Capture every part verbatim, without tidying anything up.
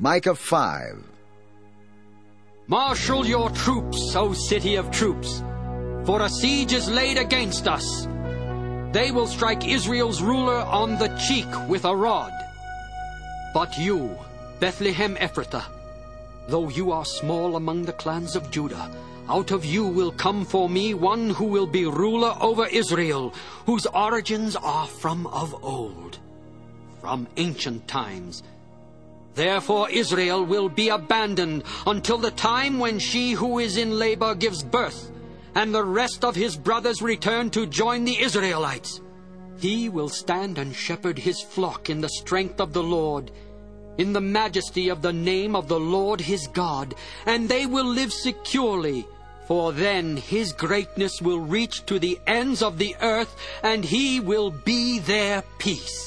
Micah five. Marshal your troops, O city of troops, for a siege is laid against us. They will strike Israel's ruler on the cheek with a rod. But you, Bethlehem Ephrathah, though you are small among the clans of Judah, out of you will come for me one who will be ruler over Israel, whose origins are from of old, from ancient times. Therefore Israel will be abandoned until the time when she who is in labor gives birth, and the rest of his brothers return to join the Israelites. He will stand and shepherd his flock in the strength of the Lord, in the majesty of the name of the Lord his God, and they will live securely, for then his greatness will reach to the ends of the earth, and he will be their peace.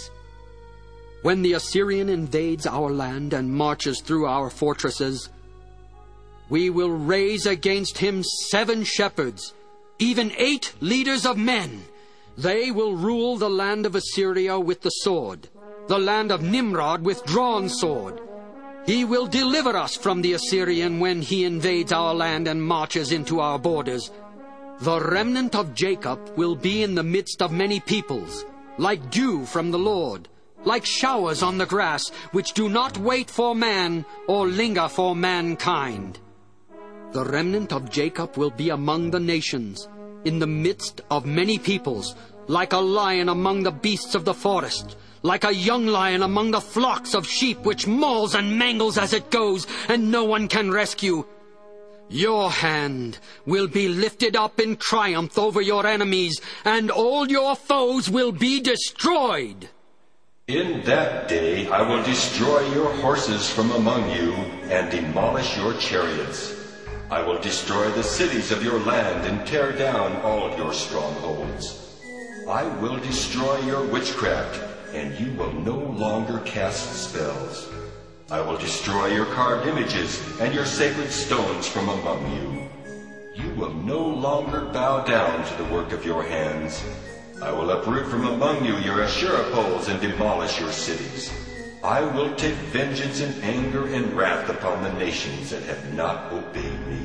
When the Assyrian invades our land and marches through our fortresses, we will raise against him seven shepherds, even eight leaders of men. They will rule the land of Assyria with the sword, the land of Nimrod with drawn sword. He will deliver us from the Assyrian when he invades our land and marches into our borders. The remnant of Jacob will be in the midst of many peoples, like dew from the Lord, like showers on the grass, which do not wait for man or linger for mankind. The remnant of Jacob will be among the nations, in the midst of many peoples, like a lion among the beasts of the forest, like a young lion among the flocks of sheep, which mauls and mangles as it goes, and no one can rescue. Your hand will be lifted up in triumph over your enemies, and all your foes will be destroyed. In that day I will destroy your horses from among you, and demolish your chariots. I will destroy the cities of your land, and tear down all your strongholds. I will destroy your witchcraft, and you will no longer cast spells. I will destroy your carved images, and your sacred stones from among you. You will no longer bow down to the work of your hands. I will uproot from among you your Asherah poles and demolish your cities. I will take vengeance and anger and wrath upon the nations that have not obeyed me.